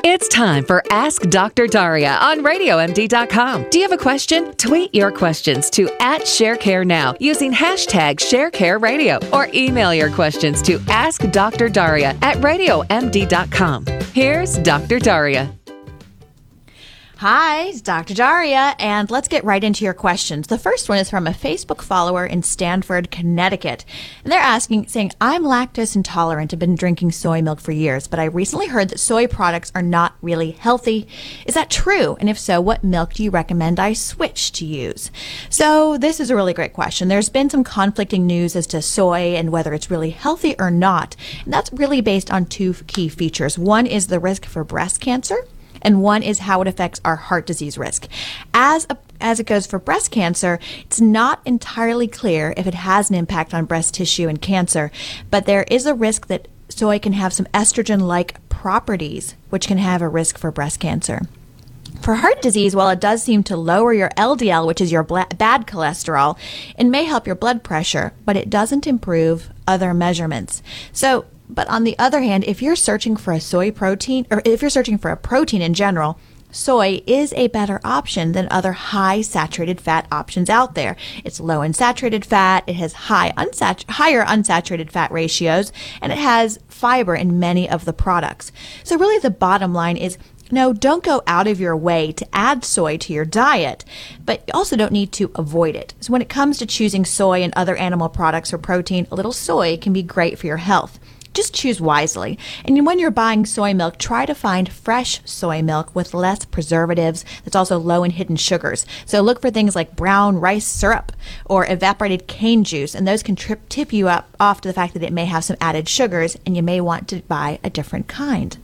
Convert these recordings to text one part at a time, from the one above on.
It's time for Ask Dr. Daria on RadioMD.com. Do you have a question? Tweet your questions to @ShareCareNow using hashtag ShareCareRadio or email your questions to AskDrDaria@RadioMD.com. Here's Dr. Daria. Hi, it's Dr. Daria, and let's get right into your questions. The first one is from a Facebook follower in Stamford, Connecticut. And they're saying, I'm lactose intolerant and been drinking soy milk for years, but I recently heard that soy products are not really healthy. Is that true? And if so, what milk do you recommend I switch to use? So this is a really great question. There's been some conflicting news as to soy and whether it's really healthy or not. And that's really based on two key features. One is the risk for breast cancer, and one is how it affects our heart disease risk. As it goes for breast cancer, it's not entirely clear if it has an impact on breast tissue and cancer, but there is a risk that soy can have some estrogen-like properties, which can have a risk for breast cancer. For heart disease, while it does seem to lower your LDL, which is your bad cholesterol, it may help your blood pressure, but it doesn't improve other measurements. But on the other hand, if you're searching for a soy protein, or if you're searching for a protein in general, soy is a better option than other high saturated fat options out there. It's low in saturated fat, it has higher unsaturated fat ratios, and it has fiber in many of the products. So really the bottom line is, no, don't go out of your way to add soy to your diet, but you also don't need to avoid it. So when it comes to choosing soy and other animal products or protein, a little soy can be great for your health. Just choose wisely. And when you're buying soy milk, try to find fresh soy milk with less preservatives that's also low in hidden sugars. So look for things like brown rice syrup or evaporated cane juice, and those can tip you off to the fact that it may have some added sugars, and you may want to buy a different kind.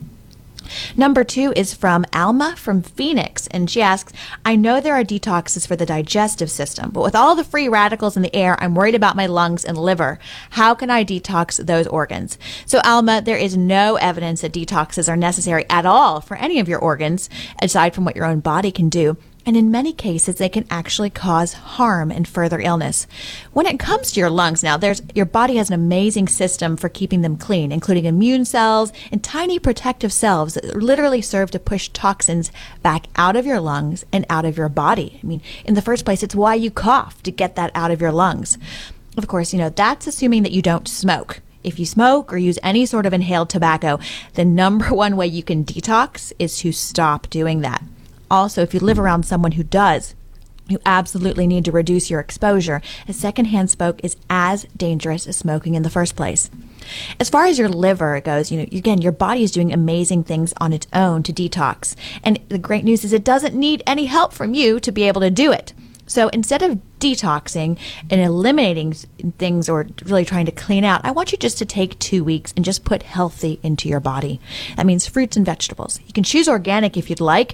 Number 2 is from Alma from Phoenix, and she asks, I know there are detoxes for the digestive system, but with all the free radicals in the air, I'm worried about my lungs and liver. How can I detox those organs? So Alma, there is no evidence that detoxes are necessary at all for any of your organs, aside from what your own body can do. And in many cases, they can actually cause harm and further illness. When it comes to your lungs now, your body has an amazing system for keeping them clean, including immune cells and tiny protective cells that literally serve to push toxins back out of your lungs and out of your body. I mean, in the first place, it's why you cough, to get that out of your lungs. Of course, that's assuming that you don't smoke. If you smoke or use any sort of inhaled tobacco, the number one way you can detox is to stop doing that. Also, if you live around someone who does, you absolutely need to reduce your exposure, as secondhand smoke is as dangerous as smoking in the first place. As far as your liver goes, again, your body is doing amazing things on its own to detox. And the great news is it doesn't need any help from you to be able to do it. So instead of detoxing and eliminating things or really trying to clean out, I want you just to take 2 weeks and just put healthy into your body. That means fruits and vegetables. You can choose organic if you'd like.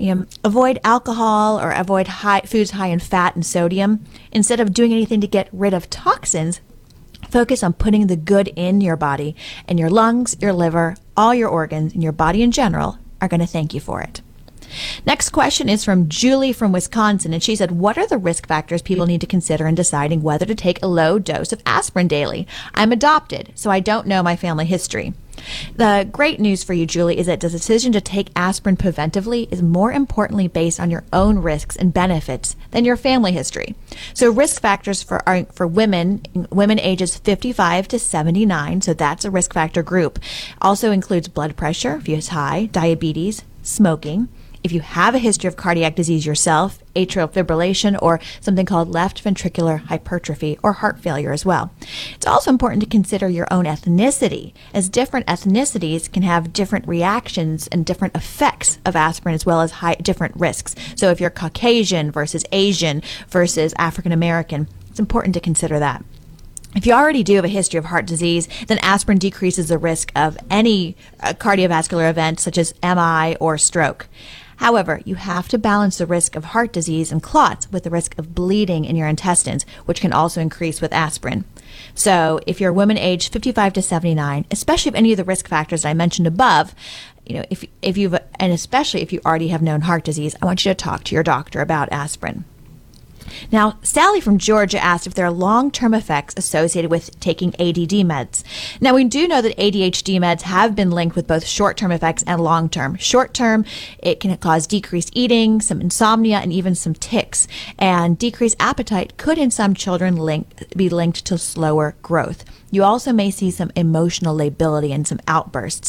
Avoid alcohol or avoid foods high in fat and sodium. Instead of doing anything to get rid of toxins, focus on putting the good in your body, and your lungs, your liver, all your organs, and your body in general are going to thank you for it. Next question is from Julie from Wisconsin, and she said, what are the risk factors people need to consider in deciding whether to take a low dose of aspirin daily? I'm adopted, so I don't know my family history. The great news for you, Julie, is that the decision to take aspirin preventively is more importantly based on your own risks and benefits than your family history. So risk factors for women ages 55 to 79, so that's a risk factor group, also includes blood pressure, if it's high, diabetes, smoking. If you have a history of cardiac disease yourself, atrial fibrillation, or something called left ventricular hypertrophy, or heart failure as well. It's also important to consider your own ethnicity, as different ethnicities can have different reactions and different effects of aspirin, as well as different risks. So if you're Caucasian versus Asian versus African American, it's important to consider that. If you already do have a history of heart disease, then aspirin decreases the risk of any cardiovascular event such as MI or stroke. However, you have to balance the risk of heart disease and clots with the risk of bleeding in your intestines, which can also increase with aspirin. So if you're a woman aged 55 to 79, especially if any of the risk factors that I mentioned above, especially if you already have known heart disease, I want you to talk to your doctor about aspirin. Now, Sally from Georgia asked if there are long-term effects associated with taking ADD meds. Now, we do know that ADHD meds have been linked with both short-term effects and long-term. Short-term, it can cause decreased eating, some insomnia, and even some tics. And decreased appetite could, in some children, be linked to slower growth. You also may see some emotional lability and some outbursts.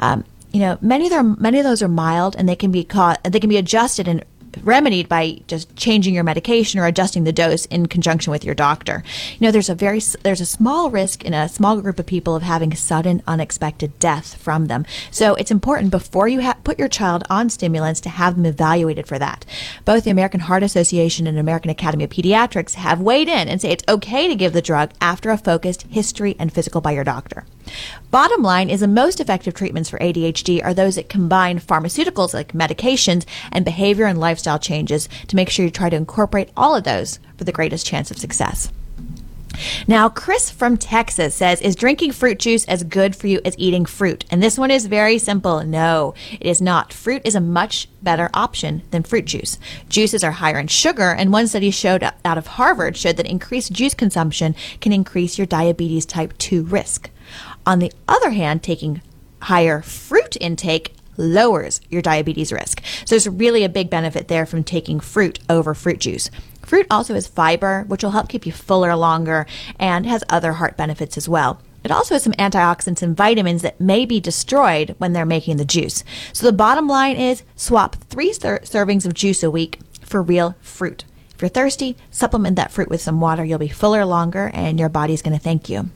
Many of those are mild, and they can be adjusted and remedied by just changing your medication or adjusting the dose in conjunction with your doctor. There's a small risk in a small group of people of having sudden, unexpected death from them. So it's important before you put your child on stimulants to have them evaluated for that. Both the American Heart Association and American Academy of Pediatrics have weighed in and say it's okay to give the drug after a focused history and physical by your doctor. Bottom line is the most effective treatments for ADHD are those that combine pharmaceuticals like medications and behavior and lifestyle changes to make sure you try to incorporate all of those for the greatest chance of success. Now, Chris from Texas says, is drinking fruit juice as good for you as eating fruit? And this one is very simple. No, it is not. Fruit is a much better option than fruit juice. Juices are higher in sugar, and one study out of Harvard showed that increased juice consumption can increase your diabetes type 2 risk. On the other hand, taking higher fruit intake lowers your diabetes risk. So there's really a big benefit there from taking fruit over fruit juice. Fruit also has fiber, which will help keep you fuller longer and has other heart benefits as well. It also has some antioxidants and vitamins that may be destroyed when they're making the juice. So the bottom line is swap 3 servings of juice a week for real fruit. If you're thirsty, supplement that fruit with some water. You'll be fuller longer and your body's going to thank you.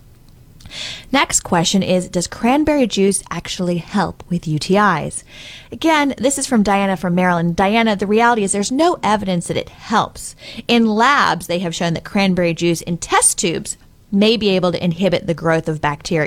Next question is, does cranberry juice actually help with UTIs? Again, this is from Diana from Maryland. Diana, the reality is there's no evidence that it helps. In labs, they have shown that cranberry juice in test tubes may be able to inhibit the growth of bacteria,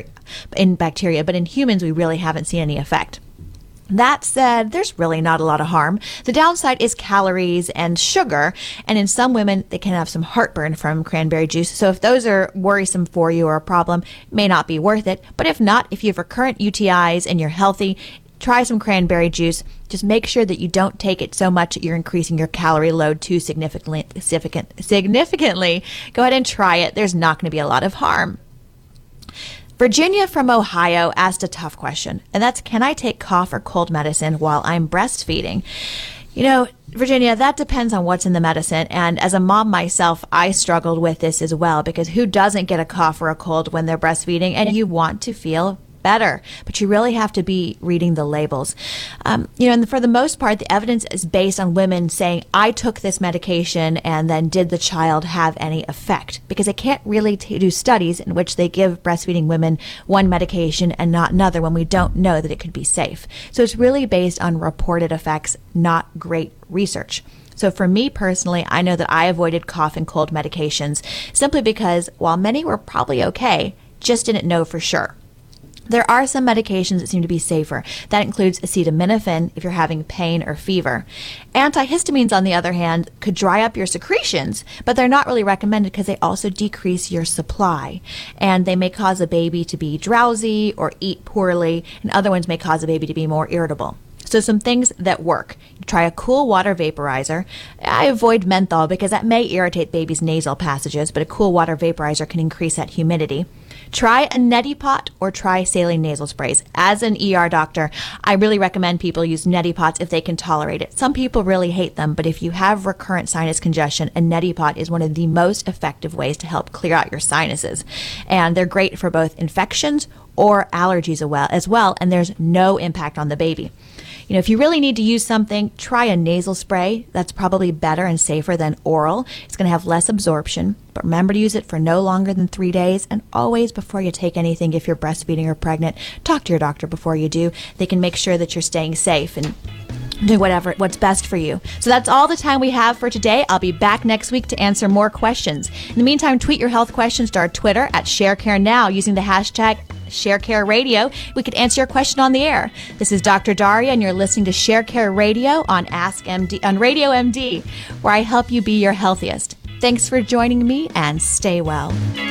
but in humans, we really haven't seen any effect. That said, there's really not a lot of harm. The downside is calories and sugar, and in some women, they can have some heartburn from cranberry juice. So if those are worrisome for you or a problem, it may not be worth it. But if not, if you have recurrent UTIs and you're healthy, try some cranberry juice. Just make sure that you don't take it so much that you're increasing your calorie load too significantly. Go ahead and try it. There's not going to be a lot of harm. Virginia from Ohio asked a tough question, and that's, can I take cough or cold medicine while I'm breastfeeding? Virginia, that depends on what's in the medicine. And as a mom myself, I struggled with this as well, because who doesn't get a cough or a cold when they're breastfeeding? And you want to feel better, but you really have to be reading the labels. And for the most part, the evidence is based on women saying, I took this medication and then did the child have any effect? Because they can't really do studies in which they give breastfeeding women one medication and not another when we don't know that it could be safe. So it's really based on reported effects, not great research. So for me personally, I know that I avoided cough and cold medications simply because while many were probably okay, just didn't know for sure. There are some medications that seem to be safer. That includes acetaminophen if you're having pain or fever. Antihistamines, on the other hand, could dry up your secretions, but they're not really recommended because they also decrease your supply. And they may cause a baby to be drowsy or eat poorly, and other ones may cause a baby to be more irritable. So some things that work. Try a cool water vaporizer. I avoid menthol because that may irritate babies' nasal passages, but a cool water vaporizer can increase that humidity. Try a neti pot or try saline nasal sprays. As an ER doctor, I really recommend people use neti pots if they can tolerate it. Some people really hate them, but if you have recurrent sinus congestion, a neti pot is one of the most effective ways to help clear out your sinuses. And they're great for both infections or allergies as well, and there's no impact on the baby. If you really need to use something, try a nasal spray. That's probably better and safer than oral. It's going to have less absorption, but remember to use it for no longer than 3 days. And always, before you take anything, if you're breastfeeding or pregnant, talk to your doctor before you do. They can make sure that you're staying safe and do what's best for you. So that's all the time we have for today. I'll be back next week to answer more questions. In the meantime, tweet your health questions to our Twitter at ShareCareNow using the hashtag ShareCareRadio. We could answer your question on the air. This is Dr. Daria, and you're listening to ShareCare Radio on Radio MD, where I help you be your healthiest. Thanks for joining me, and stay well.